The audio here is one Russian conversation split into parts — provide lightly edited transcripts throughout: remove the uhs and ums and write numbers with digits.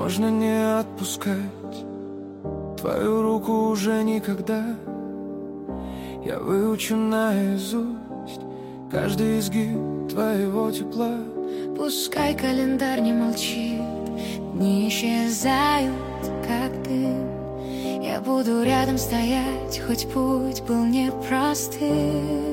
Можно не отпускать твою руку уже никогда. Я выучу наизусть каждый изгиб твоего тепла. Пускай календарь не молчит, дни исчезают, как дым. Я буду рядом стоять, хоть путь был непростым.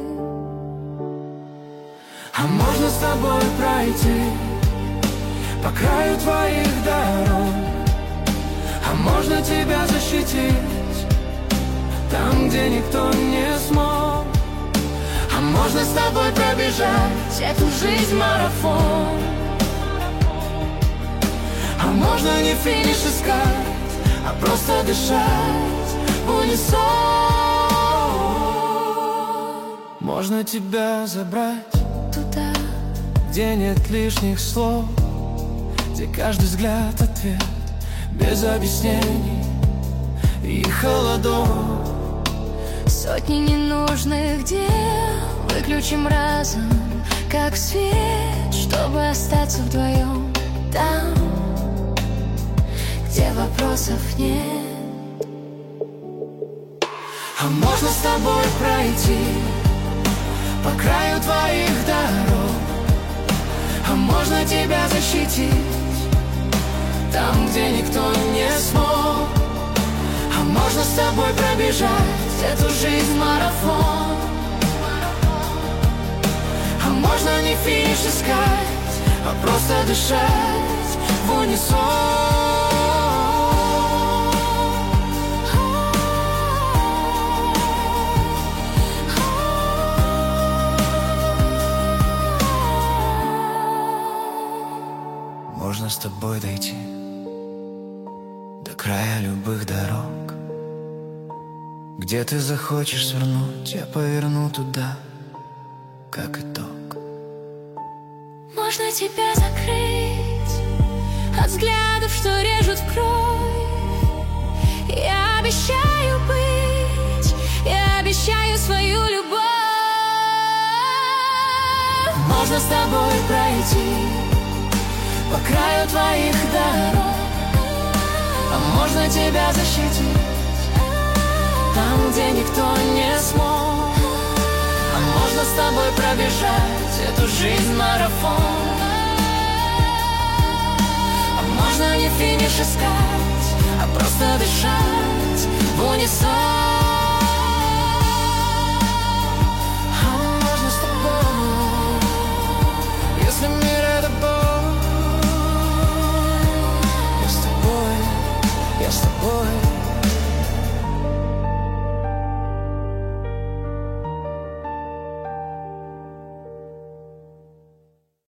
А можно с тобой пройти по краю твоих дорог, а можно тебя защитить там, где никто не смог. А можно с тобой пробежать эту жизнь марафон. А можно не финиш искать, а просто дышать в унисон. Можно тебя забрать туда, где нет лишних слов, где каждый взгляд ответ, без объяснений и холодов. Сотни ненужных дел выключим разом, как свет, чтобы остаться вдвоем там, где вопросов нет. А можно с тобой пройти по краю твоих дорог, а можно тебя защитить там, где никто не смог. А можно с тобой пробежать эту жизнь марафон. А можно не финиш искать, а просто дышать в унисон. Можно с тобой дойти до края любых дорог, где ты захочешь свернуть, я поверну туда, как итог. Можно тебя закрыть от взглядов, что режут в кровь. Я обещаю быть, я обещаю свою любовь. Можно с тобой пройти по краю твоих дорог, а можно тебя защитить там, где никто не смог. А можно с тобой пробежать эту жизнь марафон. А можно не финиш искать, а просто дышать в унисон.